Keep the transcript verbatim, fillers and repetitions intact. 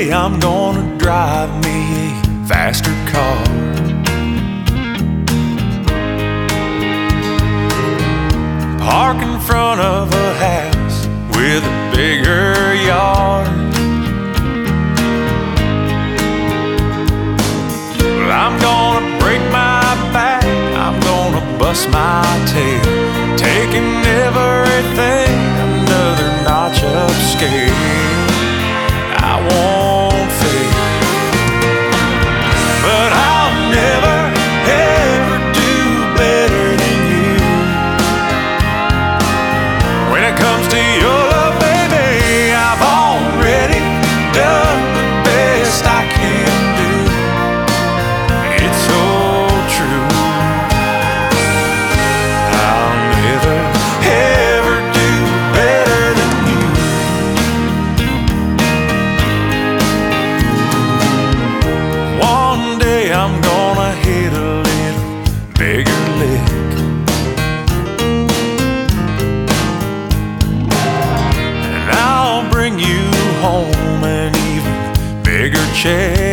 day I'm gonna drive me a faster car. Park in front of a house with a bigger yard. Well, I'm gonna break my back, I'm gonna bust my tail, taking everything another notch upscale. I won't fail, but I'll never ever do better than you. When it comes to your love, baby, I've already done the best I can do. It's so true. I'll never ever do better than you. One day I'm gonna hit a little bigger lick, and I'll bring you home an even bigger check.